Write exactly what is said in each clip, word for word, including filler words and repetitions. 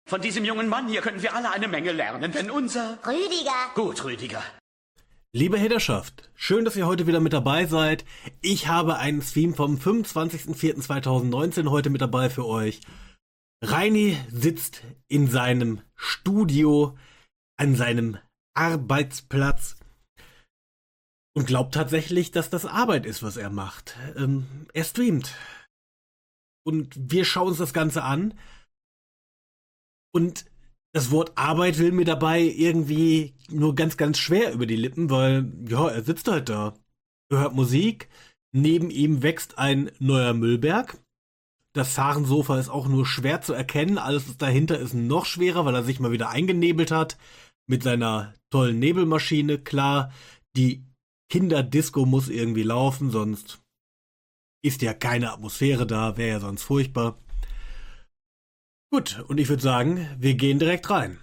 Von diesem jungen Mann hier können wir alle eine Menge lernen, wenn unser... Rüdiger. Gut, Rüdiger. Liebe Haterschaft, schön, dass ihr heute wieder mit dabei seid. Ich habe einen Stream vom fünfundzwanzigsten vierten zweitausendneunzehn heute mit dabei für euch. Reini sitzt in seinem Studio, an seinem Arbeitsplatz und glaubt tatsächlich, dass das Arbeit ist, was er macht. Ähm, er streamt. Und wir schauen uns das Ganze an. Und das Wort Arbeit will mir dabei irgendwie nur ganz, ganz schwer über die Lippen, weil, ja, er sitzt halt da. Er hört Musik. Neben ihm wächst ein neuer Müllberg. Das Zarensofa ist auch nur schwer zu erkennen. Alles, was dahinter ist, noch schwerer, weil er sich mal wieder eingenebelt hat. Mit seiner tollen Nebelmaschine. Klar, die Kinderdisco muss irgendwie laufen, sonst ist ja keine Atmosphäre da, wäre ja sonst furchtbar. Gut, und ich würde sagen, wir gehen direkt rein.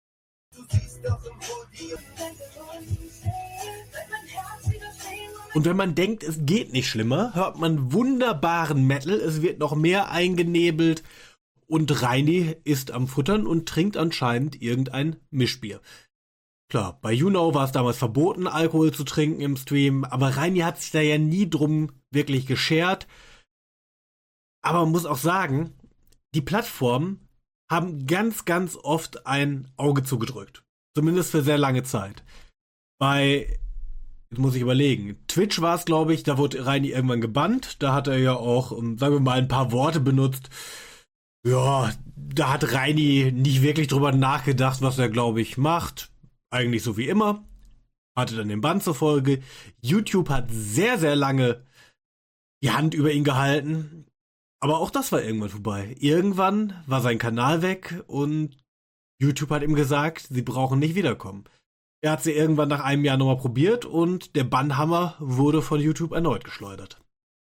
Und wenn man denkt, es geht nicht schlimmer, hört man wunderbaren Metal, es wird noch mehr eingenebelt und Reini ist am Futtern und trinkt anscheinend irgendein Mischbier. Klar, bei YouKnow war es damals verboten, Alkohol zu trinken im Stream, aber Reini hat sich da ja nie drum wirklich geschert. Aber man muss auch sagen, die Plattformen haben ganz, ganz oft ein Auge zugedrückt. Zumindest für sehr lange Zeit. Bei, jetzt muss ich überlegen, Twitch war es, glaube ich, da wurde Reini irgendwann gebannt. Da hat er ja auch, sagen wir mal, ein paar Worte benutzt. Ja, da hat Reini nicht wirklich drüber nachgedacht, was er, glaube ich, macht. Eigentlich so wie immer. Hatte dann den Bann zur Folge. YouTube hat sehr, sehr lange die Hand über ihn gehalten. Aber auch das war irgendwann vorbei. Irgendwann war sein Kanal weg und YouTube hat ihm gesagt, sie brauchen nicht wiederkommen. Er hat sie irgendwann nach einem Jahr nochmal probiert und der Bannhammer wurde von YouTube erneut geschleudert.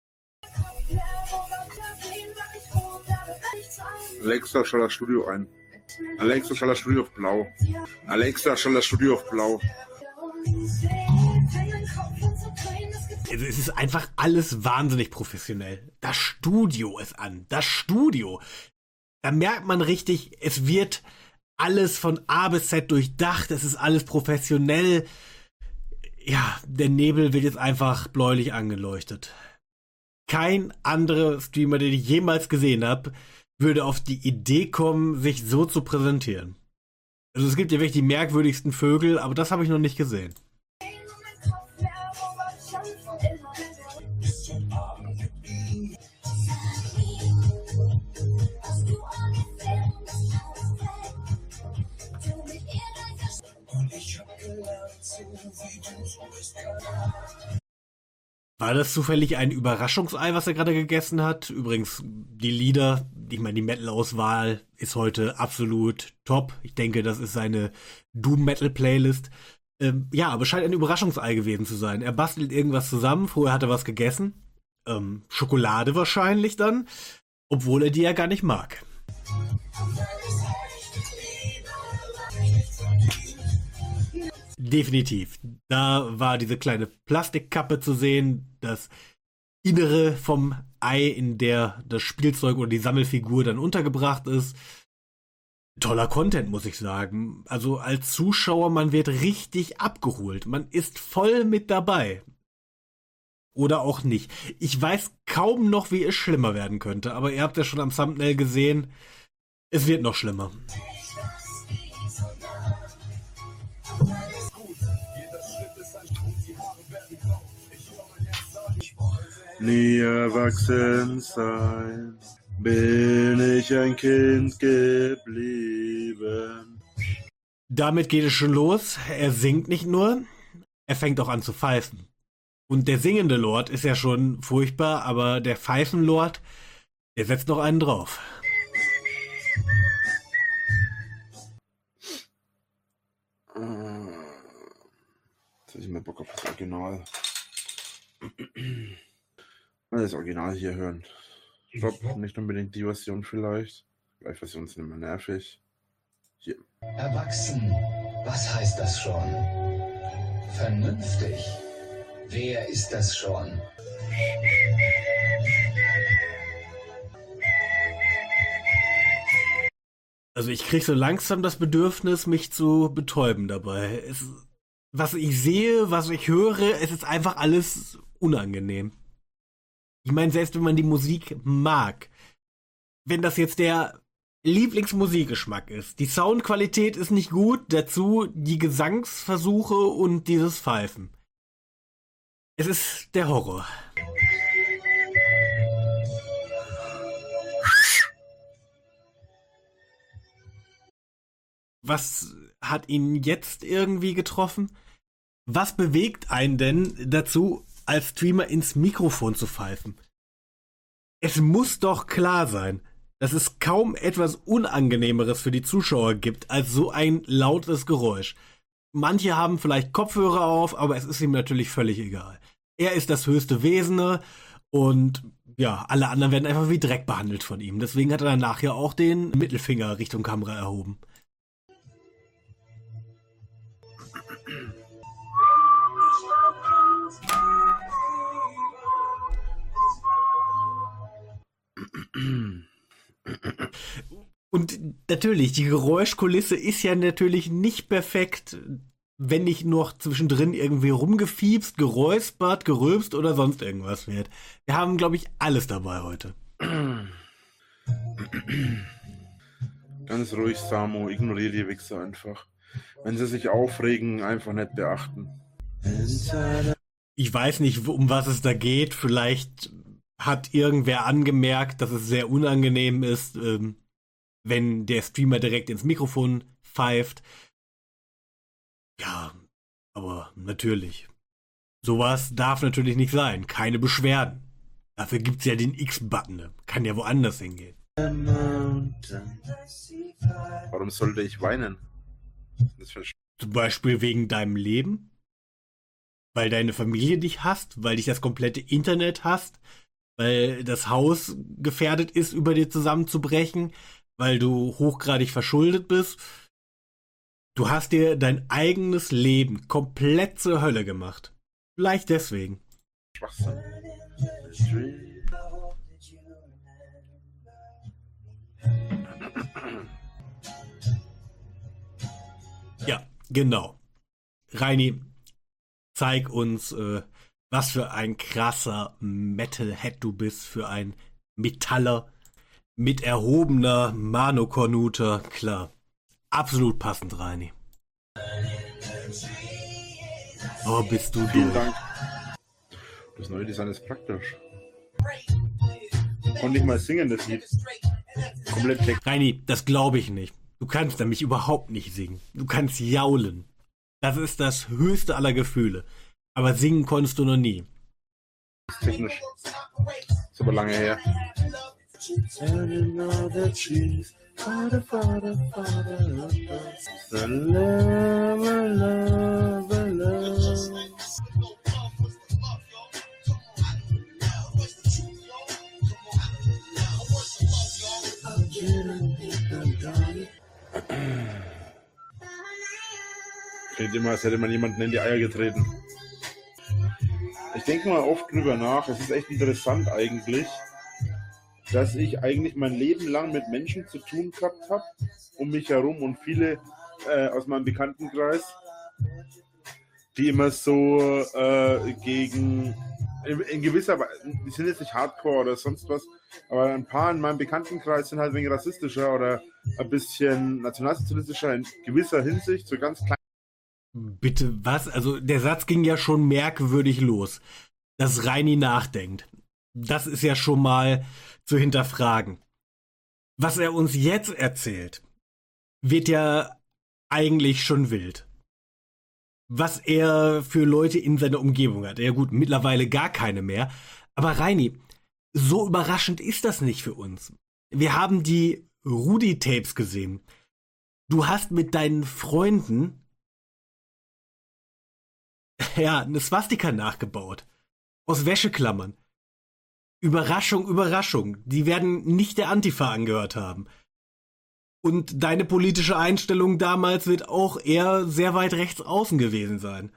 Alexa, stell das Studio ein. Alexa, stell das Studio auf blau. Alexa, stell das Studio auf blau. Also es ist einfach alles wahnsinnig professionell. Das Studio ist an. Das Studio. Da merkt man richtig, es wird alles von A bis Z durchdacht. Es ist alles professionell. Ja, der Nebel wird jetzt einfach bläulich angeleuchtet. Kein anderer Streamer, den ich jemals gesehen habe, würde auf die Idee kommen, sich so zu präsentieren. Also es gibt ja wirklich die merkwürdigsten Vögel, aber das habe ich noch nicht gesehen. War das zufällig ein Überraschungsei, was er gerade gegessen hat? Übrigens, die Lieder, ich meine, die Metal-Auswahl ist heute absolut top. Ich denke, das ist seine Doom-Metal-Playlist. Ähm, ja, aber scheint ein Überraschungsei gewesen zu sein. Er bastelt irgendwas zusammen, vorher hat er was gegessen. Ähm, Schokolade wahrscheinlich dann, obwohl er die ja gar nicht mag. Definitiv. Da war diese kleine Plastikkappe zu sehen, das Innere vom Ei, in der das Spielzeug oder die Sammelfigur dann untergebracht ist. Toller Content, muss ich sagen. Also als Zuschauer, man wird richtig abgeholt. Man ist voll mit dabei. Oder auch nicht. Ich weiß kaum noch, wie es schlimmer werden könnte, aber ihr habt ja schon am Thumbnail gesehen, es wird noch schlimmer. Nie erwachsen sein, bin ich ein Kind geblieben. Damit geht es schon los. Er singt nicht nur, er fängt auch an zu pfeifen. Und der singende Lord ist ja schon furchtbar, aber der Pfeifenlord, der setzt noch einen drauf. Jetzt habe ich mehr Bock auf das Original. Das Original hier hören. Stopp, nicht unbedingt die Version vielleicht. Vielleicht Version ist nicht mehr nervig. Hier. Erwachsen, was heißt das schon? Vernünftig. Wer ist das schon? Also ich krieg so langsam das Bedürfnis, mich zu betäuben dabei. Es, was ich sehe, was ich höre, es ist einfach alles unangenehm. Ich meine, selbst wenn man die Musik mag, wenn das jetzt der Lieblingsmusikgeschmack ist, die Soundqualität ist nicht gut, dazu die Gesangsversuche und dieses Pfeifen. Es ist der Horror. Was hat ihn jetzt irgendwie getroffen? Was bewegt einen denn dazu, als Streamer ins Mikrofon zu pfeifen? Es muss doch klar sein, dass es kaum etwas Unangenehmeres für die Zuschauer gibt als so ein lautes Geräusch. Manche haben vielleicht Kopfhörer auf, aber es ist ihm natürlich völlig egal. Er ist das höchste Wesene und ja, alle anderen werden einfach wie Dreck behandelt von ihm. Deswegen hat er danach ja auch den Mittelfinger Richtung Kamera erhoben. Und natürlich, die Geräuschkulisse ist ja natürlich nicht perfekt, wenn nicht noch zwischendrin irgendwie rumgefiepst, geräuspert, gerülpst oder sonst irgendwas wird. Wir haben, glaube ich, alles dabei heute. Ganz ruhig, Samo, ignoriere die Wichser einfach. Wenn sie sich aufregen, einfach nicht beachten. Ich weiß nicht, um was es da geht. Vielleicht hat irgendwer angemerkt, dass es sehr unangenehm ist, ähm, wenn der Streamer direkt ins Mikrofon pfeift. Ja, aber natürlich. Sowas darf natürlich nicht sein. Keine Beschwerden. Dafür gibt's ja den X-Button. Kann ja woanders hingehen. Warum sollte ich weinen? Das ist Zum Beispiel wegen deinem Leben? Weil deine Familie dich hasst? Weil dich das komplette Internet hasst? Weil das Haus gefährdet ist, über dir zusammenzubrechen? Weil du hochgradig verschuldet bist? Du hast dir dein eigenes Leben komplett zur Hölle gemacht. Vielleicht deswegen. Schwachsinn. Ja, genau. Reini, zeig uns, äh, was für ein krasser Metalhead du bist, für ein Metaller mit erhobener Mano-Cornuta. Klar, absolut passend, Reini. Oh, bist du Vielen durch. Dank. Das neue Design ist praktisch. Konnte ich mal singen, das Lied. Komplett weg. Reini, das glaube ich nicht. Du kannst nämlich überhaupt nicht singen. Du kannst jaulen. Das ist das höchste aller Gefühle. Aber singen konntest du noch nie. Technisch. Ist aber lange her. Klingt immer, als hätte man jemanden in die Eier getreten. Ich denke mal oft drüber nach. Es ist echt interessant eigentlich, dass ich eigentlich mein Leben lang mit Menschen zu tun gehabt habe, um mich herum und viele äh, aus meinem Bekanntenkreis, die immer so äh, gegen, in, in gewisser Weise, die sind jetzt nicht Hardcore oder sonst was, aber ein paar in meinem Bekanntenkreis sind halt ein wenig rassistischer oder ein bisschen nationalsozialistischer in gewisser Hinsicht, so ganz klein. Bitte, was? Also der Satz ging ja schon merkwürdig los, dass Reini nachdenkt. Das ist ja schon mal zu hinterfragen. Was er uns jetzt erzählt, wird ja eigentlich schon wild. Was er für Leute in seiner Umgebung hat. Ja gut, mittlerweile gar keine mehr. Aber Reini, so überraschend ist das nicht für uns. Wir haben die Rudi-Tapes gesehen. Du hast mit deinen Freunden ja, eine Swastika nachgebaut. Aus Wäscheklammern. Überraschung, Überraschung. Die werden nicht der Antifa angehört haben. Und deine politische Einstellung damals wird auch eher sehr weit rechts außen gewesen sein.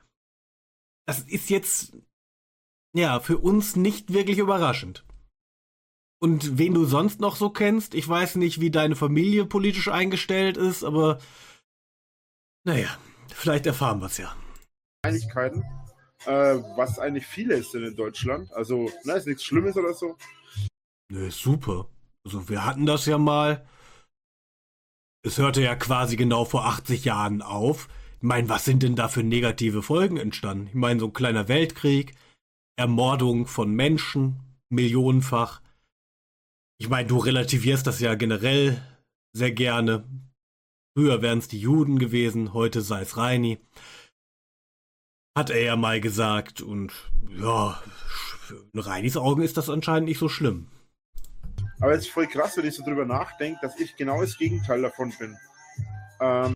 Das ist jetzt, ja, für uns nicht wirklich überraschend. Und wen du sonst noch so kennst, ich weiß nicht, wie deine Familie politisch eingestellt ist, aber naja, vielleicht erfahren wir es ja. Kleinigkeiten, äh, was eigentlich viele ist in Deutschland. Also, na, ist nichts Schlimmes oder so. Nö, super. Also wir hatten das ja mal. Es hörte ja quasi genau vor achtzig Jahren auf. Ich meine, was sind denn da für negative Folgen entstanden? Ich meine, so ein kleiner Weltkrieg, Ermordung von Menschen, millionenfach. Ich meine, du relativierst das ja generell sehr gerne. Früher wären es die Juden gewesen, heute sei es Reini. Hat er ja mal gesagt. Und ja, in Reinis Augen ist das anscheinend nicht so schlimm. Aber es ist voll krass, wenn ich so drüber nachdenke, dass ich genau das Gegenteil davon bin. Ähm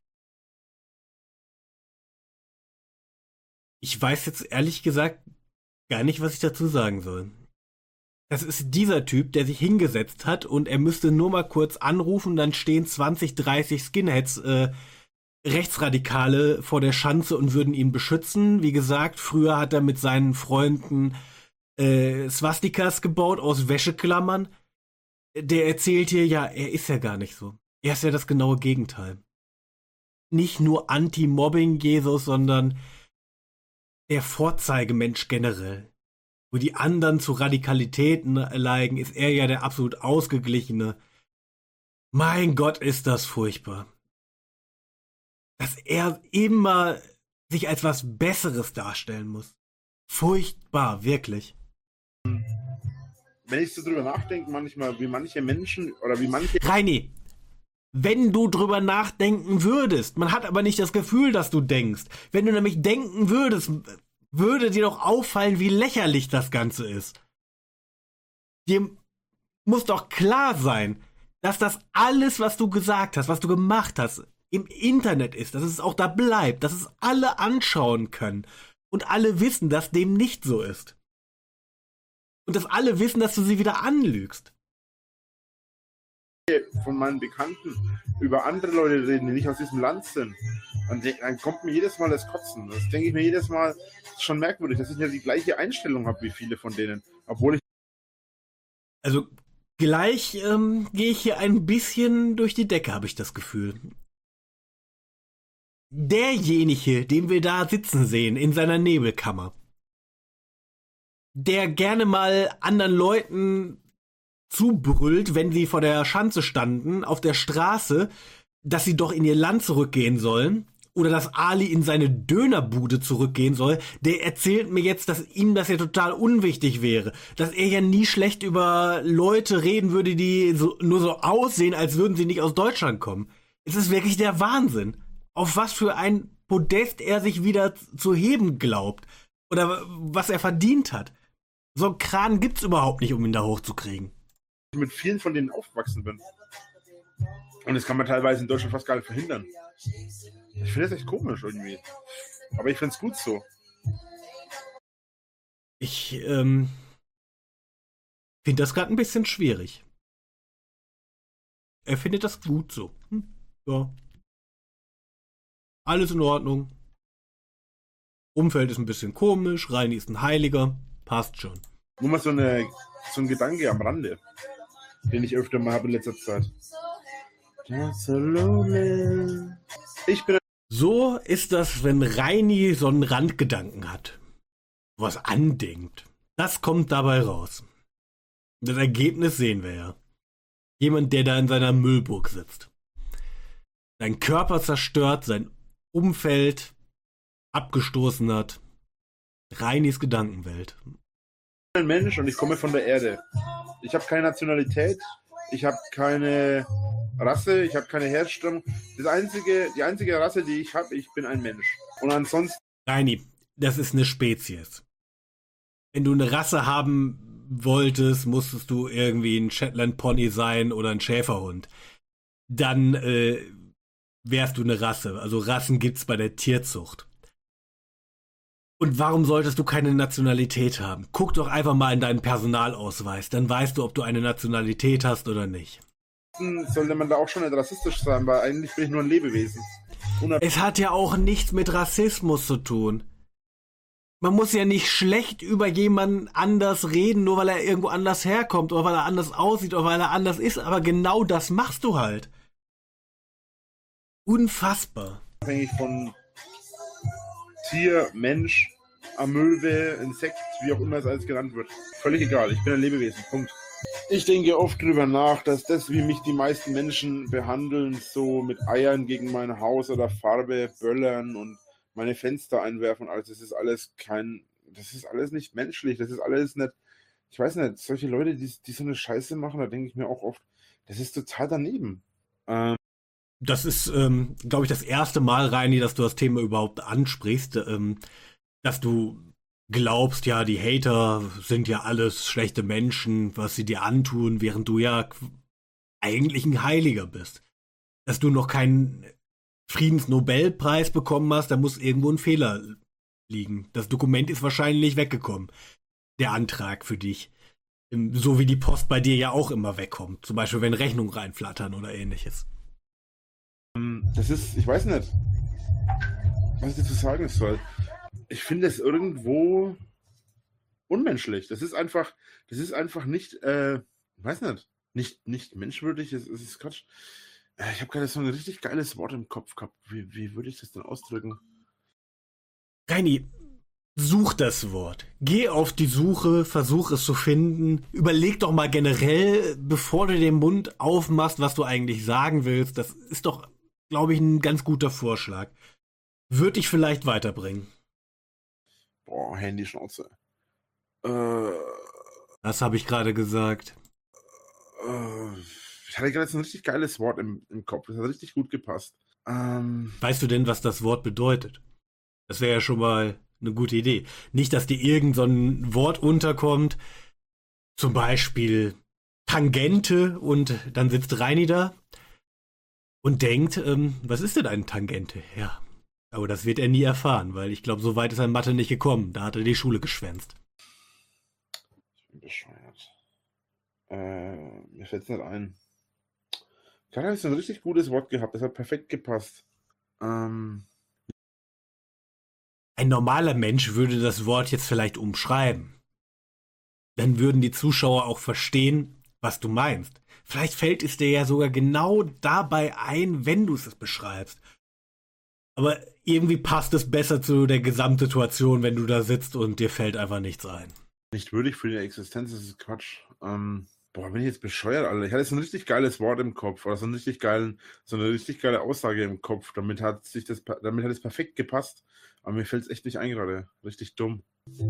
Ich weiß jetzt ehrlich gesagt gar nicht, was ich dazu sagen soll. Das ist dieser Typ, der sich hingesetzt hat und er müsste nur mal kurz anrufen, dann stehen zwanzig, dreißig Skinheads, äh, Rechtsradikale vor der Schanze und würden ihn beschützen. Wie gesagt, früher hat er mit seinen Freunden äh, Swastikas gebaut aus Wäscheklammern. Der erzählt hier, ja, er ist ja gar nicht so. Er ist ja das genaue Gegenteil. Nicht nur Anti-Mobbing-Jesus, sondern der Vorzeigemensch generell. Wo die anderen zu Radikalitäten neigen, ist er ja der absolut ausgeglichene. Mein Gott, ist das furchtbar. Dass er immer sich als was Besseres darstellen muss. Furchtbar, wirklich. Wenn ich so drüber nachdenke, manchmal, wie manche Menschen oder wie manche... Reini, wenn du drüber nachdenken würdest, man hat aber nicht das Gefühl, dass du denkst. Wenn du nämlich denken würdest, würde dir doch auffallen, wie lächerlich das Ganze ist. Dir muss doch klar sein, dass das alles, was du gesagt hast, was du gemacht hast, im Internet ist, dass es auch da bleibt, dass es alle anschauen können und alle wissen, dass dem nicht so ist. Und dass alle wissen, dass du sie wieder anlügst. Von meinen Bekannten über andere Leute reden, die nicht aus diesem Land sind. Und dann kommt mir jedes Mal das Kotzen. Das denke ich mir jedes Mal, das ist schon merkwürdig, dass ich ja die gleiche Einstellung habe wie viele von denen. Obwohl ich... Also gleich ähm, gehe ich hier ein bisschen durch die Decke, habe ich das Gefühl. Derjenige, den wir da sitzen sehen, in seiner Nebelkammer, der gerne mal anderen Leuten zubrüllt, wenn sie vor der Schanze standen, auf der Straße, dass sie doch in ihr Land zurückgehen sollen oder dass Ali in seine Dönerbude zurückgehen soll, der erzählt mir jetzt, dass ihm das ja total unwichtig wäre, dass er ja nie schlecht über Leute reden würde, die so, nur so aussehen, als würden sie nicht aus Deutschland kommen. Es ist wirklich der Wahnsinn, auf was für ein Podest er sich wieder zu heben glaubt oder was er verdient hat. So einen Kran gibt's überhaupt nicht, um ihn da hochzukriegen. Mit vielen von denen aufgewachsen bin. Und das kann man teilweise in Deutschland fast gar nicht verhindern. Ich finde das echt komisch irgendwie. Aber ich finde es gut so. Ich ähm, finde das gerade ein bisschen schwierig. Er findet das gut so. Hm, ja. Alles in Ordnung. Umfeld ist ein bisschen komisch. Reini ist ein Heiliger. Passt schon. Nur mal so, eine, so ein Gedanke am Rande, den ich öfter mal habe in letzter Zeit. Ich bin... So ist das, wenn Reini so einen Randgedanken hat. Was andenkt. Das kommt dabei raus. Das Ergebnis sehen wir ja. Jemand, der da in seiner Müllburg sitzt. Sein Körper zerstört, sein Umfeld abgestoßen hat. Reinis Gedankenwelt. Ich bin ein Mensch und ich komme von der Erde. Ich habe keine Nationalität, ich habe keine Rasse, ich habe keine Herstammung. Das einzige, die einzige Rasse, die ich habe, ich bin ein Mensch. Und ansonsten... Reini, das ist eine Spezies. Wenn du eine Rasse haben wolltest, musstest du irgendwie ein Shetland Pony sein oder ein Schäferhund. Dann äh, wärst du eine Rasse. Also Rassen gibt's bei der Tierzucht. Und warum solltest du keine Nationalität haben? Guck doch einfach mal in deinen Personalausweis, dann weißt du, ob du eine Nationalität hast oder nicht. Sollte man da auch schon nicht rassistisch sein, weil eigentlich bin ich nur ein Lebewesen. Unab- es hat ja auch nichts mit Rassismus zu tun. Man muss ja nicht schlecht über jemanden anders reden, nur weil er irgendwo anders herkommt oder weil er anders aussieht oder weil er anders ist, aber genau das machst du halt. Unfassbar. Abhängig von Tier, Mensch, Amöbe, Insekt, wie auch immer es alles genannt wird. Völlig egal, ich bin ein Lebewesen, Punkt. Ich denke oft drüber nach, dass das, wie mich die meisten Menschen behandeln, so mit Eiern gegen mein Haus oder Farbe, Böllern und meine Fenster einwerfen, also das ist alles kein, das ist alles nicht menschlich, das ist alles nicht, ich weiß nicht, solche Leute, die, die so eine Scheiße machen, da denke ich mir auch oft, das ist total daneben. Ähm, Das ist, ähm, glaube ich, das erste Mal, Reini, dass du das Thema überhaupt ansprichst, ähm, dass du glaubst, ja, die Hater sind ja alles schlechte Menschen, was sie dir antun, während du ja eigentlich ein Heiliger bist. Dass du noch keinen Friedensnobelpreis bekommen hast, da muss irgendwo ein Fehler liegen. Das Dokument ist wahrscheinlich weggekommen, der Antrag für dich. So wie die Post bei dir ja auch immer wegkommt. Zum Beispiel, wenn Rechnungen reinflattern oder ähnliches. Das ist, ich weiß nicht, was ich dazu sagen soll. Ich finde es irgendwo unmenschlich. Das ist einfach, das ist einfach nicht, äh, ich weiß nicht, nicht, nicht menschwürdig, es, es ist Quatsch. Ich habe gerade so ein richtig geiles Wort im Kopf gehabt. Wie, wie würde ich das denn ausdrücken? Reini, such das Wort. Geh auf die Suche, versuch es zu finden. Überleg doch mal generell, bevor du den Mund aufmachst, was du eigentlich sagen willst. Das ist doch, glaube ich, ein ganz guter Vorschlag. Würde dich vielleicht weiterbringen. Boah, Handy-Schnauze. Äh, Das habe ich gerade gesagt. äh, ich hatte gerade so ein richtig geiles Wort im, im Kopf. Das hat richtig gut gepasst. Ähm, Weißt du denn, was das Wort bedeutet? Das wäre ja schon mal eine gute Idee. Nicht, dass dir irgend so ein Wort unterkommt, zum Beispiel Tangente, und dann sitzt Reini da und denkt, ähm, was ist denn eine Tangente? Ja, aber das wird er nie erfahren, weil ich glaube, so weit ist er in Mathe nicht gekommen. Da hat er die Schule geschwänzt. ich bin bescheuert. Äh, mir fällt es nicht ein. Gerade habe ich so ein richtig gutes Wort gehabt. Das hat perfekt gepasst. Ähm, Ein normaler Mensch würde das Wort jetzt vielleicht umschreiben. Dann würden die Zuschauer auch verstehen, was du meinst. Vielleicht fällt es dir ja sogar genau dabei ein, wenn du es beschreibst. Aber irgendwie passt es besser zu der Gesamtsituation, wenn du da sitzt und dir fällt einfach nichts ein. nicht würdig für die Existenz, das ist Quatsch. Ähm, boah, bin ich jetzt bescheuert, Alter. Ich hatte so ein richtig geiles Wort im Kopf oder so, einen richtig geilen, so eine richtig geile Aussage im Kopf. Damit hat sich das, damit hat es perfekt gepasst. Aber mir fällt es echt nicht ein gerade. Richtig dumm.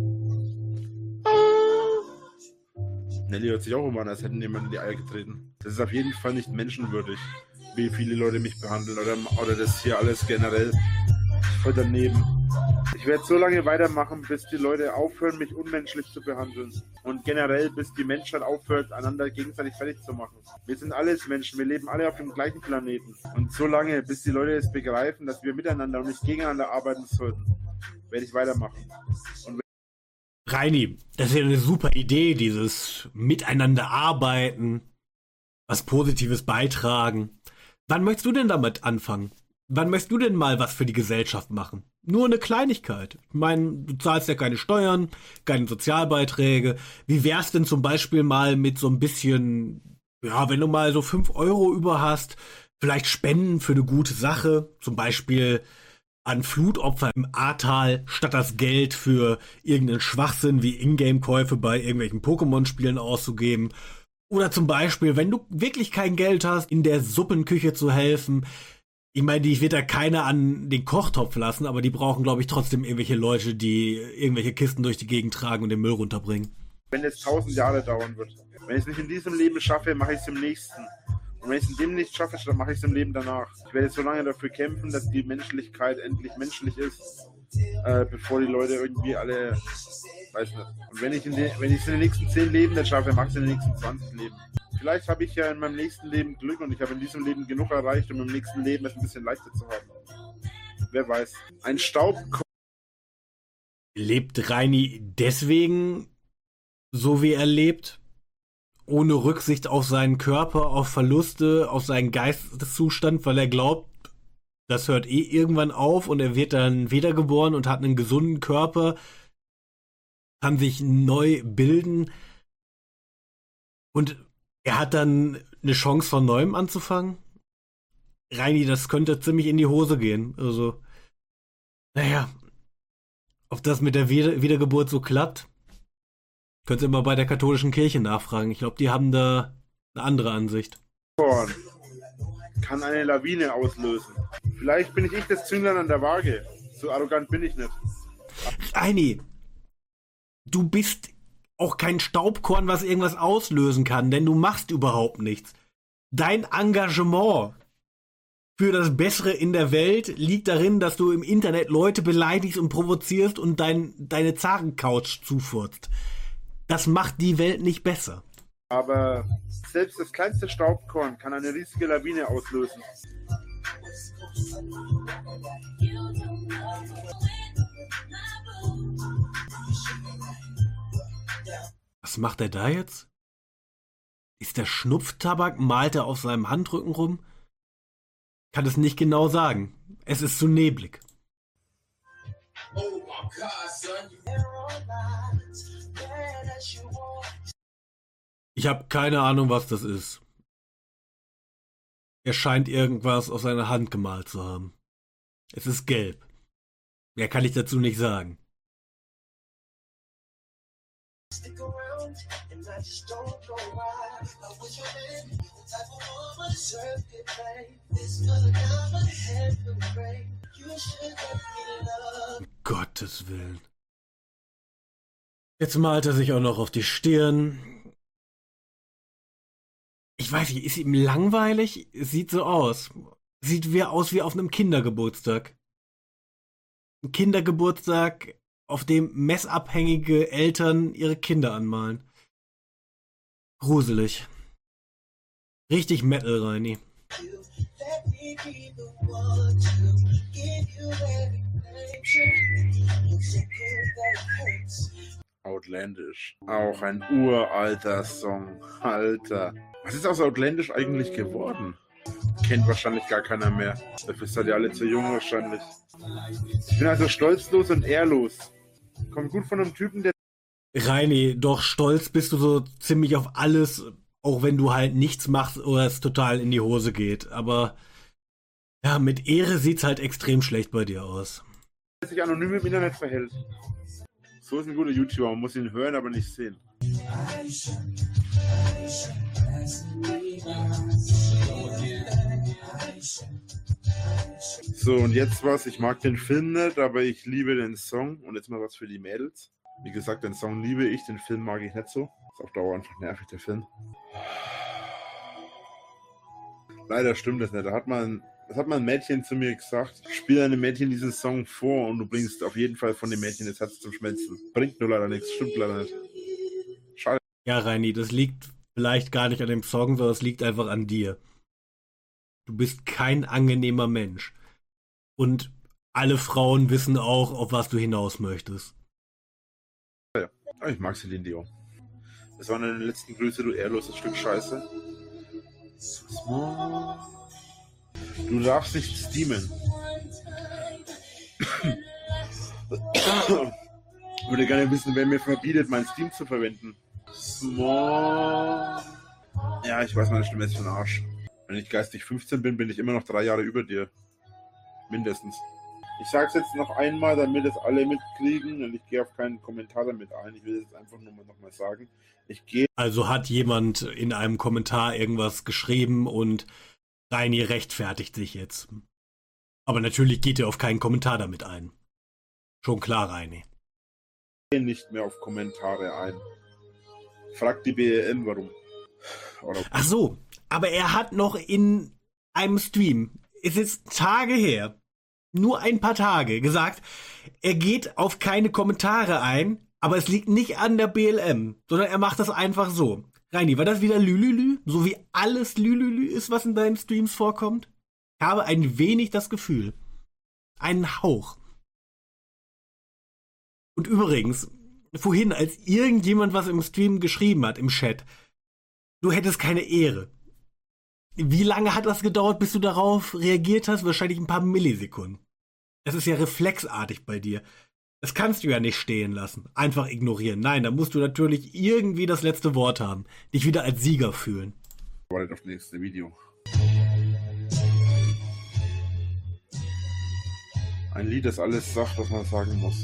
Nelly hört sich auch immer an, als hätten jemand in die Eier getreten. Das ist auf jeden Fall nicht menschenwürdig, wie viele Leute mich behandeln oder, oder das hier alles generell. Voll daneben. Ich werde so lange weitermachen, bis die Leute aufhören, mich unmenschlich zu behandeln. Und generell, bis die Menschheit aufhört, einander gegenseitig fertig zu machen. Wir sind alles Menschen, wir leben alle auf dem gleichen Planeten. Und so lange, bis die Leute es begreifen, dass wir miteinander und nicht gegeneinander arbeiten sollten, werde ich weitermachen. Und Reini, das ist ja eine super Idee, dieses Miteinander arbeiten, was Positives beitragen. Wann möchtest du denn damit anfangen? Wann möchtest du denn mal was für die Gesellschaft machen? Nur eine Kleinigkeit. Ich meine, du zahlst ja keine Steuern, keine Sozialbeiträge. Wie wär's denn zum Beispiel mal mit so ein bisschen, ja, wenn du mal so fünf Euro über hast, vielleicht spenden für eine gute Sache, zum Beispiel an Flutopfer im Ahrtal, statt das Geld für irgendeinen Schwachsinn wie Ingame-Käufe bei irgendwelchen Pokémon-Spielen auszugeben. Oder zum Beispiel, wenn du wirklich kein Geld hast, in der Suppenküche zu helfen. Ich meine, die wird da keiner an den Kochtopf lassen, aber die brauchen, glaube ich, trotzdem irgendwelche Leute, die irgendwelche Kisten durch die Gegend tragen und den Müll runterbringen. wenn es tausend Jahre dauern wird. Wenn ich es nicht in diesem Leben schaffe, mache ich es im nächsten. Und wenn ich es in dem nicht schaffe, dann mache ich es im Leben danach. Ich werde so lange dafür kämpfen, dass die Menschlichkeit endlich menschlich ist, äh, bevor die Leute irgendwie alle, weiß nicht. Und wenn ich in den, wenn ich es in den nächsten zehn Leben nicht schaffe, mache ich es in den nächsten zwanzig Leben. Vielleicht habe ich ja in meinem nächsten Leben Glück und ich habe in diesem Leben genug erreicht, um im nächsten Leben es ein bisschen leichter zu haben. Wer weiß. Ein Staubkorn. Lebt Reini deswegen so, wie er lebt? Ohne Rücksicht auf seinen Körper, auf Verluste, auf seinen Geisteszustand, weil er glaubt, das hört eh irgendwann auf und er wird dann wiedergeboren und hat einen gesunden Körper, kann sich neu bilden und er hat dann eine Chance von neuem anzufangen. Reini, das könnte ziemlich in die Hose gehen. Also, naja, ob das mit der Wieder- Wiedergeburt so klappt, könnt ihr immer bei der katholischen Kirche nachfragen. Ich glaube, die haben da eine andere Ansicht. Korn kann eine Lawine auslösen. Vielleicht bin ich ich das Zünglein an der Waage. So arrogant bin ich nicht. Reini, du bist auch kein Staubkorn, was irgendwas auslösen kann, denn du machst überhaupt nichts. Dein Engagement für das Bessere in der Welt liegt darin, dass du im Internet Leute beleidigst und provozierst und dein, deine Zarencouch zufurzt. Das macht die Welt nicht besser. Aber selbst das kleinste Staubkorn kann eine riesige Lawine auslösen. Was macht er da jetzt? Ist der Schnupftabak, malt er auf seinem Handrücken rum? Kann es nicht genau sagen. Es ist zu neblig. Ich habe keine Ahnung, was das ist. Er scheint irgendwas auf seiner Hand gemalt zu haben. Es ist gelb. Mehr kann ich dazu nicht sagen. Um Gottes Willen. Jetzt malt er sich auch noch auf die Stirn. Ich weiß nicht, ist ihm langweilig? Sieht so aus. Sieht wie aus wie auf einem Kindergeburtstag. Ein Kindergeburtstag, auf dem messabhängige Eltern ihre Kinder anmalen. Gruselig. Richtig Metal, Reini. Outlandish. Auch ein uralter Song. Alter. Was ist aus Outlandish eigentlich geworden? Kennt wahrscheinlich gar keiner mehr. Dafür seid ihr alle zu jung wahrscheinlich. Ich bin also stolzlos und ehrlos. Kommt gut von einem Typen, der... Reini, doch stolz bist du so ziemlich auf alles, auch wenn du halt nichts machst oder es total in die Hose geht. Aber ja, mit Ehre sieht's halt extrem schlecht bei dir aus. sich anonym im Internet verhält. So ist ein guter YouTuber. Man muss ihn hören, aber nicht sehen. So, und jetzt was. Ich mag den Film nicht, aber ich liebe den Song. Und jetzt mal was für die Mädels. Wie gesagt, den Song liebe ich, den Film mag ich nicht so. Ist auf Dauer einfach nervig, der Film. Leider stimmt das nicht. Da hat man, das hat mal ein Mädchen zu mir gesagt. Spiel einem Mädchen diesen Song vor und du bringst auf jeden Fall von dem Mädchen das Herz zum Schmelzen. Bringt nur leider nichts, stimmt leider nicht. Schade. Ja, Reini, das liegt vielleicht gar nicht an dem Song, sondern es liegt einfach an dir. Du bist kein angenehmer Mensch. Und alle Frauen wissen auch, auf was du hinaus möchtest. Ja, ich mag Celine Dion. Das waren deine letzten Grüße, du ehrloses Stück Scheiße. Du darfst nicht steamen. Ich würde gerne wissen, wer mir verbietet, mein Steam zu verwenden. Small. Ja, ich weiß, meine Stimme ist für den Arsch. Wenn ich geistig fünfzehn bin, bin ich immer noch drei Jahre über dir. Mindestens. Ich sag's jetzt noch einmal, damit es alle mitkriegen und ich gehe auf keinen Kommentar damit ein. Ich will es einfach nur noch mal sagen. Ich gehe. Also hat jemand in einem Kommentar irgendwas geschrieben und Reini rechtfertigt sich jetzt. Aber natürlich geht er auf keinen Kommentar damit ein. Schon klar, Reini. Ich gehe nicht mehr auf Kommentare ein. Frag die B E M, warum. Oder Ach so, aber er hat noch in einem Stream, es ist Tage her, nur ein paar Tage, gesagt, er geht auf keine Kommentare ein, aber es liegt nicht an der B L M, sondern er macht das einfach so. Reini, war das wieder Lülülü? So wie alles Lülülü ist, was in deinen Streams vorkommt? Ich habe ein wenig das Gefühl. Einen Hauch. Und übrigens, vorhin, als irgendjemand was im Stream geschrieben hat, im Chat, du hättest keine Ehre. Wie lange hat das gedauert, bis du darauf reagiert hast? Wahrscheinlich ein paar Millisekunden. Das ist ja reflexartig bei dir. Das kannst du ja nicht stehen lassen. Einfach ignorieren. Nein, da musst du natürlich irgendwie das letzte Wort haben. Dich wieder als Sieger fühlen. Wartet auf das nächste Video. Ein Lied, das alles sagt, was man sagen muss.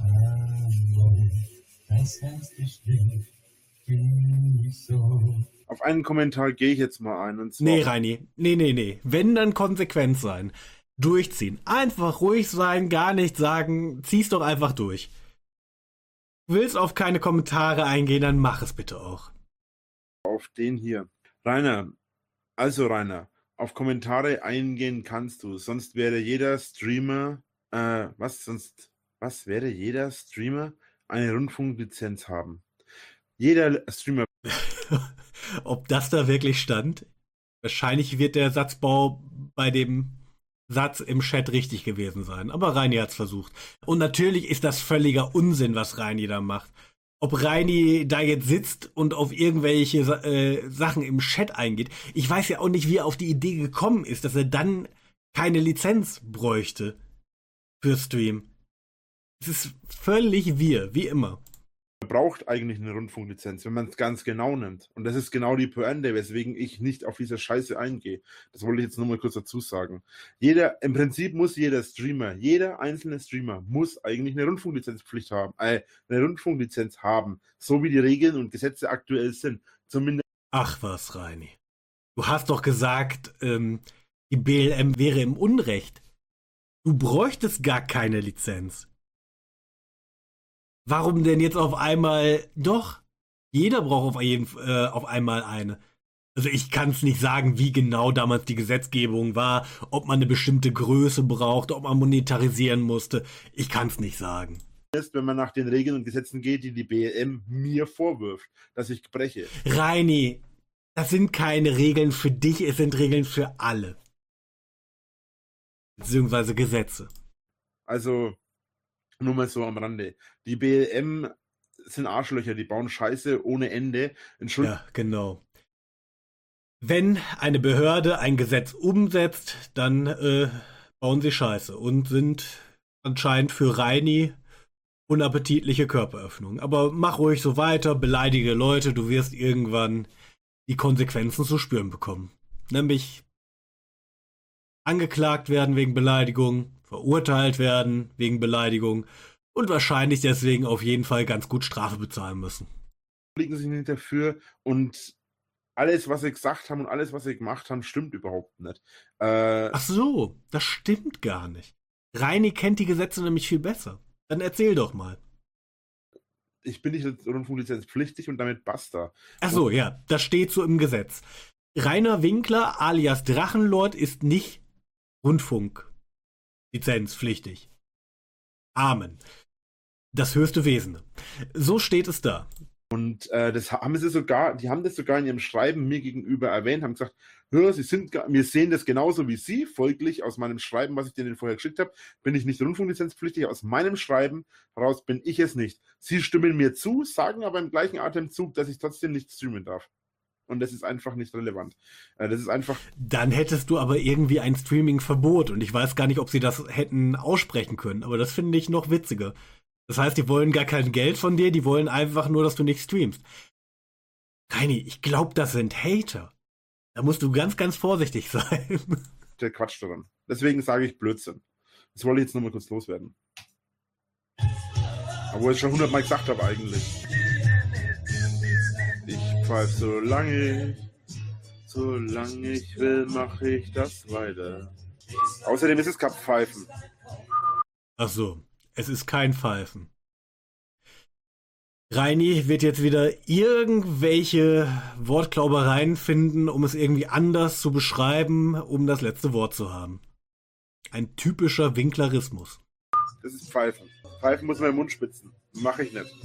Auf einen Kommentar gehe ich jetzt mal ein. Und zwar Nee, Reini. Nee, nee, nee. Wenn, dann konsequent sein. Durchziehen. Einfach ruhig sein, gar nichts sagen. Zieh's doch einfach durch. Du willst auf keine Kommentare eingehen, dann mach es bitte auch. auf den hier. Rainer, also Rainer, auf Kommentare eingehen kannst du, sonst wäre jeder Streamer, äh, was sonst, was wäre jeder Streamer eine Rundfunklizenz haben? Jeder Streamer. Ob das da wirklich stand? Wahrscheinlich wird der Satzbau bei dem Satz im Chat richtig gewesen sein. Aber Reini hat's versucht. Und natürlich ist das völliger Unsinn, was Reini da macht. Ob Reini da jetzt sitzt und auf irgendwelche äh, Sachen im Chat eingeht. Ich weiß ja auch nicht, wie er auf die Idee gekommen ist, dass er dann keine Lizenz bräuchte für Stream. Es ist völlig wir, wie immer. braucht eigentlich eine Rundfunklizenz, wenn man es ganz genau nimmt. Und das ist genau die Pointe, weswegen ich nicht auf diese Scheiße eingehe. Das wollte ich jetzt nur mal kurz dazu sagen. Jeder, im Prinzip muss jeder Streamer, jeder einzelne Streamer muss eigentlich eine Rundfunklizenzpflicht haben, äh, eine Rundfunklizenz haben, so wie die Regeln und Gesetze aktuell sind. Zumindest. Ach was, Reini. Du hast doch gesagt, ähm, die B L M wäre im Unrecht. Du bräuchtest gar keine Lizenz. Warum denn jetzt auf einmal doch? Jeder braucht auf, jeden, äh, auf einmal eine. Also ich kann es nicht sagen, wie genau damals die Gesetzgebung war, ob man eine bestimmte Größe braucht, ob man monetarisieren musste. Ich kann es nicht sagen. Wenn man nach den Regeln und Gesetzen geht, die die B L M mir vorwirft, dass ich breche. Reini, das sind keine Regeln für dich, es sind Regeln für alle. Beziehungsweise Gesetze. Also, nur mal so am Rande. Die B L M sind Arschlöcher, die bauen Scheiße ohne Ende. Entschuldigung. Ja, genau. Wenn eine Behörde ein Gesetz umsetzt, dann äh, bauen sie Scheiße und sind anscheinend für Reini unappetitliche Körperöffnungen. Aber mach ruhig so weiter, beleidige Leute, du wirst irgendwann die Konsequenzen zu spüren bekommen. Nämlich angeklagt werden wegen Beleidigung, verurteilt werden wegen Beleidigung und wahrscheinlich deswegen auf jeden Fall ganz gut Strafe bezahlen müssen. Liegen sich nicht dafür und alles, was sie gesagt haben und alles, was sie gemacht haben, stimmt überhaupt nicht. Äh, Ach so, das stimmt gar nicht. Reini kennt die Gesetze nämlich viel besser. Dann erzähl doch mal. Ich bin nicht rundfunklizenzpflichtig und damit basta. Ach so, ja, das steht so im Gesetz. Rainer Winkler alias Drachenlord ist nicht rundfunklizenzpflichtig. Amen. Das höchste Wesen. So steht es da. Und äh, das haben sie sogar, die haben das sogar in ihrem Schreiben mir gegenüber erwähnt, haben gesagt, hör, sie sind, wir sehen das genauso wie Sie, folglich aus meinem Schreiben, was ich denen vorher geschickt habe, bin ich nicht rundfunklizenzpflichtig, aus meinem Schreiben heraus bin ich es nicht. Sie stimmen mir zu, sagen aber im gleichen Atemzug, dass ich trotzdem nicht streamen darf. Und das ist einfach nicht relevant. Äh, das ist einfach. Dann hättest du aber irgendwie ein Streaming-Verbot und ich weiß gar nicht, ob sie das hätten aussprechen können, aber das finde ich noch witziger. Das heißt, die wollen gar kein Geld von dir, die wollen einfach nur, dass du nicht streamst. Reini, ich glaube, das sind Hater. Da musst du ganz, ganz vorsichtig sein. Der Quatsch daran. Deswegen sage ich Blödsinn. Das wollte ich jetzt nochmal kurz loswerden. Obwohl ich es schon hundertmal gesagt habe eigentlich. Ich pfeife so lange ich, solange ich will, mache ich das weiter. Außerdem ist es kein Pfeifen. Ach so. Es ist kein Pfeifen. Reini wird jetzt wieder irgendwelche Wortklaubereien finden, um es irgendwie anders zu beschreiben, um das letzte Wort zu haben. Ein typischer Winklerismus. Das ist Pfeifen. Pfeifen muss man im Mund spitzen. Mache ich nicht.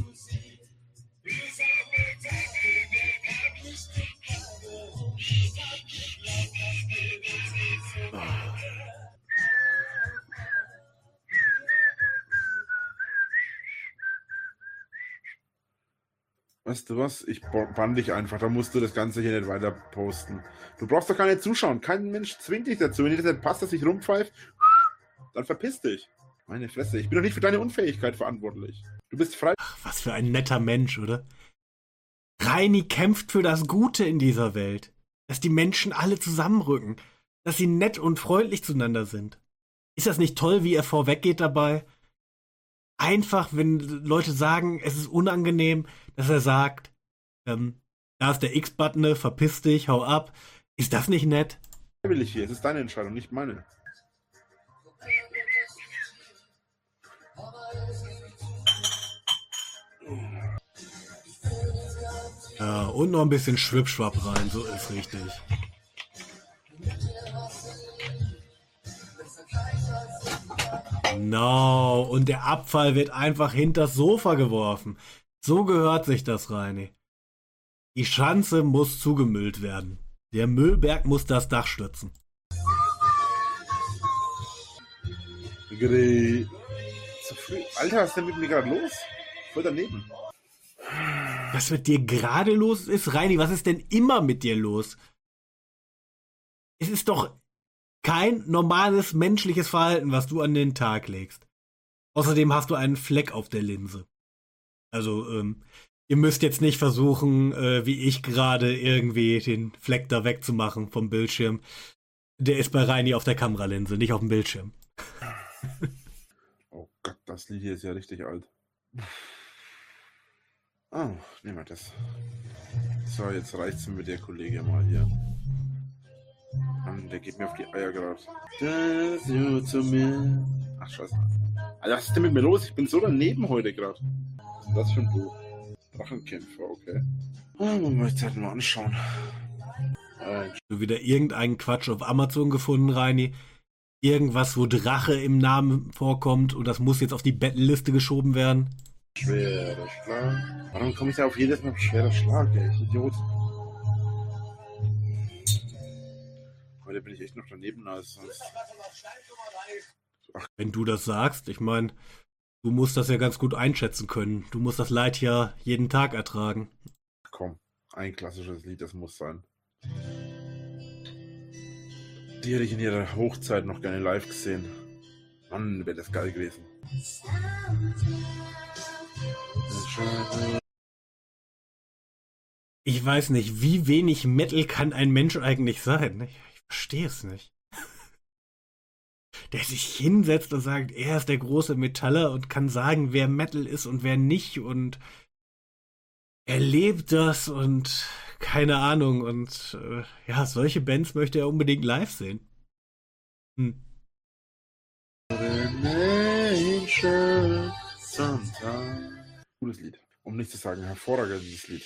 Weißt du was? Ich bann dich einfach. Da musst du das Ganze hier nicht weiter posten. Du brauchst doch gar nicht zuschauen. Kein Mensch zwingt dich dazu. Wenn dir das nicht passt, dass ich rumpfeife, dann verpiss dich. Meine Fresse, ich bin doch nicht für deine Unfähigkeit verantwortlich. Du bist frei. Ach, was für ein netter Mensch, oder? Reini kämpft für das Gute in dieser Welt. Dass die Menschen alle zusammenrücken. Dass sie nett und freundlich zueinander sind. Ist das nicht toll, wie er vorweggeht dabei? Einfach, wenn Leute sagen, es ist unangenehm, dass er sagt, ähm, da ist der X-Button, verpiss dich, hau ab. Ist das nicht nett? Freiwillig hier, es ist deine Entscheidung, nicht meine. Ja, und noch ein bisschen Schwippschwapp rein, so ist richtig. Genau, und der Abfall wird einfach hinters Sofa geworfen. So gehört sich das, Reini. Die Schanze muss zugemüllt werden. Der Müllberg muss das Dach stützen. Zu früh. Alter, was ist denn mit mir gerade los? Voll daneben. Was mit dir gerade los ist, Reini? Was ist denn immer mit dir los? Es ist doch kein normales menschliches Verhalten, was du an den Tag legst. Außerdem hast du einen Fleck auf der Linse. Also, ähm, ihr müsst jetzt nicht versuchen, äh, wie ich gerade irgendwie den Fleck da wegzumachen vom Bildschirm. Der ist bei Reini auf der Kameralinse, nicht auf dem Bildschirm. Oh Gott, das Lied hier ist ja richtig alt. Oh, nehmen wir das. So, jetzt reicht's mit der Kollege mal hier. Mann, der geht mir auf die Eier gerade. Das du zu mir. Ach, scheiße. Alter, was ist denn mit mir los? Ich bin so daneben heute gerade. Was ist das für ein Buch? Drachenkämpfer, okay. Oh, man möchte halt mal anschauen. Äh, Du wieder irgendeinen Quatsch auf Amazon gefunden, Reini. Irgendwas, wo Drache im Namen vorkommt und das muss jetzt auf die Bettenliste geschoben werden. schwerer Schlag. Warum komme ich da auf jedes Mal schwerer Schlag, ey? Ich Idiot. Heute bin ich echt noch daneben als sonst. Wenn du das sagst, ich meine, du musst das ja ganz gut einschätzen können. Du musst das Leid ja jeden Tag ertragen. Komm, ein klassisches Lied, das muss sein. Die hätte ich in ihrer Hochzeit noch gerne live gesehen. Mann, wäre das geil gewesen. Ich weiß nicht, wie wenig Metal kann ein Mensch eigentlich sein? Ich, ich verstehe es nicht. Der sich hinsetzt und sagt, er ist der große Metaller und kann sagen, wer Metal ist und wer nicht und er lebt das und keine Ahnung und äh, ja, solche Bands möchte er unbedingt live sehen. Hm. Cooles Lied. Um nicht zu sagen, hervorragendes Lied.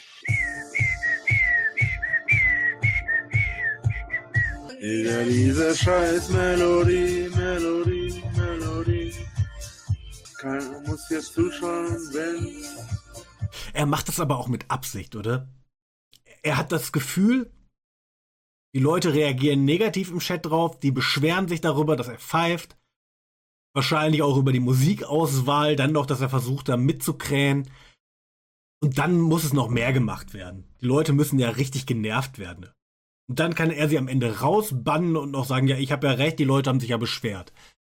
Ja, diese scheiß Melodie, Melodie, Melodie. Keiner muss jetzt zuschauen, wenn... Er macht das aber auch mit Absicht, oder? Er hat das Gefühl, die Leute reagieren negativ im Chat drauf, die beschweren sich darüber, dass er pfeift. Wahrscheinlich auch über die Musikauswahl, dann noch, dass er versucht, da mitzukrähen. Und dann muss es noch mehr gemacht werden. Die Leute müssen ja richtig genervt werden. Und dann kann er sie am Ende rausbannen und noch sagen, ja, ich habe ja recht, die Leute haben sich ja beschwert.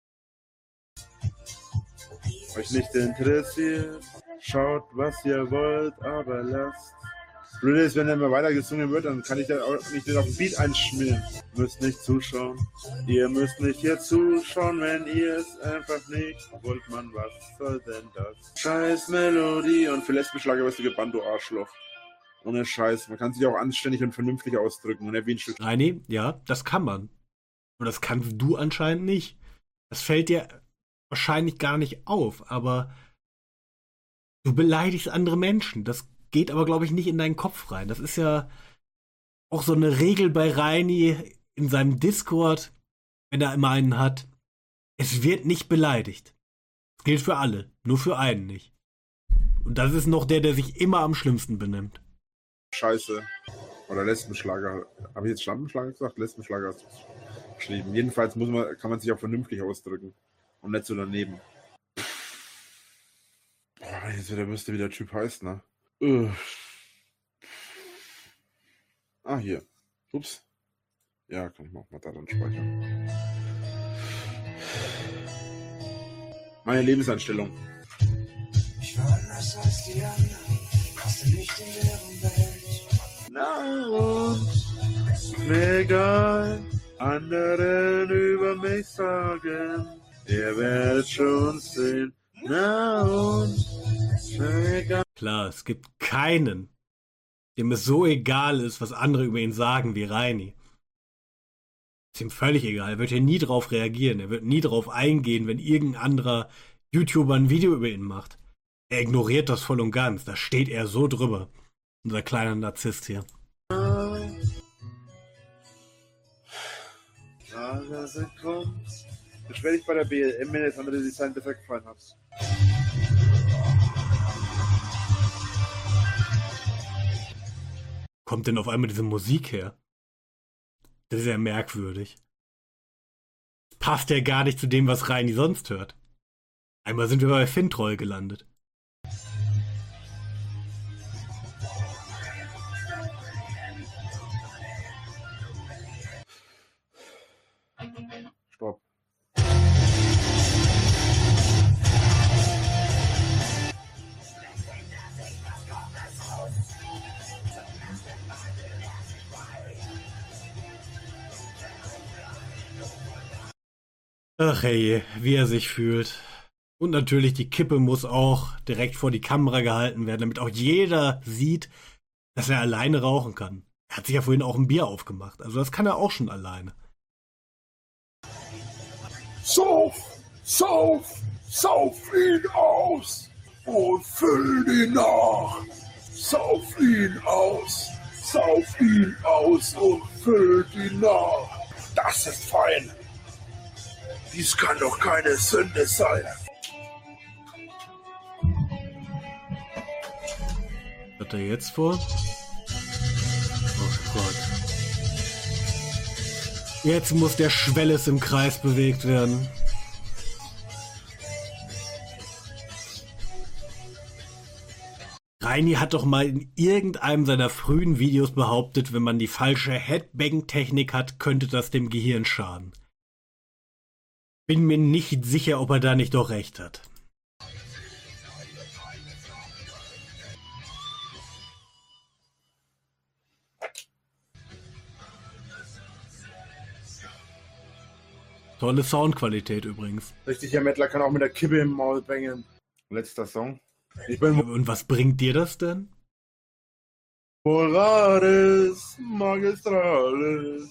Euch nicht interessiert, schaut, was ihr wollt, aber lasst. Blöd ist, wenn er immer weiter gesungen wird, dann kann ich da auch nicht auf den Beat einschmieren. Müsst nicht zuschauen. Ihr müsst nicht hier zuschauen, wenn ihr es einfach nicht wollt, man, was soll denn das? Scheiß Melodie und für Lesbenschlager wirst du gebannt, du Arschloch. Ohne Scheiß. Man kann sich auch anständig und vernünftig ausdrücken und erwähnt Stück. Reini, ja, das kann man. Und das kannst du anscheinend nicht. Das fällt dir wahrscheinlich gar nicht auf, aber du beleidigst andere Menschen. Das geht aber, glaube ich, nicht in deinen Kopf rein. Das ist ja auch so eine Regel bei Reini in seinem Discord, wenn er immer einen hat. Es wird nicht beleidigt. Das gilt für alle, nur für einen nicht. Und das ist noch der, der sich immer am schlimmsten benimmt. Scheiße. Oder Lesbenschlager. Habe ich jetzt Schlampenschlager gesagt? Lesbenschlager hast du geschrieben. Jedenfalls muss man, kann man sich auch vernünftig ausdrücken. Und nicht so daneben. Boah, jetzt wieder wüsste, wie der Typ heißt, ne? Uh. Ah, hier. Ups. Ja, kann ich mal da dann speichern. Meine Lebenseinstellung. Ich war anders als die anderen, passte nicht in deren Welt. Na und? Mir egal, anderen über mich sagen. Ihr werdet schon sehen. Na und? Mir egal. Klar, es gibt keinen, dem es so egal ist, was andere über ihn sagen, wie Reini. Ist ihm völlig egal, er wird hier nie drauf reagieren, er wird nie drauf eingehen, wenn irgendein anderer YouTuber ein Video über ihn macht. Er ignoriert das voll und ganz, da steht er so drüber. Unser kleiner Narzisst hier. Beschwer dich bei der B L M, wenn das andere Design besser gefallen hat. Kommt denn auf einmal diese Musik her? Das ist ja merkwürdig. Passt ja gar nicht zu dem, was Reini sonst hört. Einmal sind wir bei Fintroll gelandet. Stopp. Ach hey, wie er sich fühlt. Und natürlich, die Kippe muss auch direkt vor die Kamera gehalten werden, damit auch jeder sieht, dass er alleine rauchen kann. Er hat sich ja vorhin auch ein Bier aufgemacht, also das kann er auch schon alleine. Sauf, sauf, sauf ihn aus und füll ihn nach. Sauf ihn aus, sauf ihn aus und füll ihn nach. Das ist fein. Dies kann doch keine Sünde sein. Was hat er jetzt vor? Oh Gott. Jetzt muss der Schwelles im Kreis bewegt werden. Reini hat doch mal in irgendeinem seiner frühen Videos behauptet, wenn man die falsche Headbang-Technik hat, könnte das dem Gehirn schaden. Bin mir nicht sicher, ob er da nicht doch recht hat. Tolle Soundqualität übrigens. Richtiger Mettler kann auch mit der Kippe im Maul bängen. Letzter Song. Ich bin Und was bringt dir das denn? Polaris Magistrales.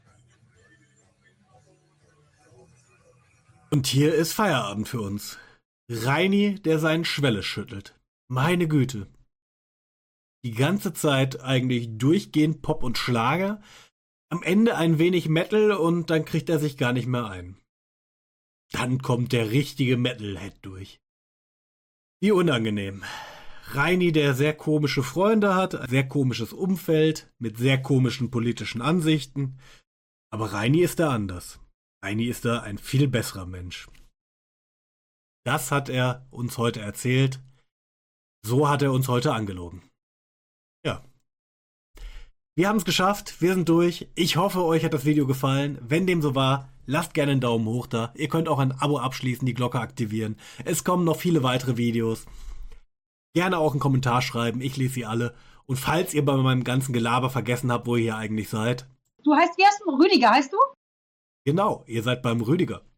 Und hier ist Feierabend für uns. Reini, der seinen Schwelle schüttelt. Meine Güte. Die ganze Zeit eigentlich durchgehend Pop und Schlager. Am Ende ein wenig Metal und dann kriegt er sich gar nicht mehr ein. Dann kommt der richtige Metalhead durch. Wie unangenehm. Reini, der sehr komische Freunde hat, ein sehr komisches Umfeld, mit sehr komischen politischen Ansichten. Aber Reini ist da anders. Reini ist da ein viel besserer Mensch. Das hat er uns heute erzählt. So hat er uns heute angelogen. Ja. Wir haben es geschafft, wir sind durch. Ich hoffe, euch hat das Video gefallen. Wenn dem so war, lasst gerne einen Daumen hoch da. Ihr könnt auch ein Abo abschließen, die Glocke aktivieren. Es kommen noch viele weitere Videos. Gerne auch einen Kommentar schreiben, ich lese sie alle. Und falls ihr bei meinem ganzen Gelaber vergessen habt, wo ihr hier eigentlich seid. Du heißt, wie heißt du? Rüdiger, heißt du? Genau, ihr seid beim Rüdiger.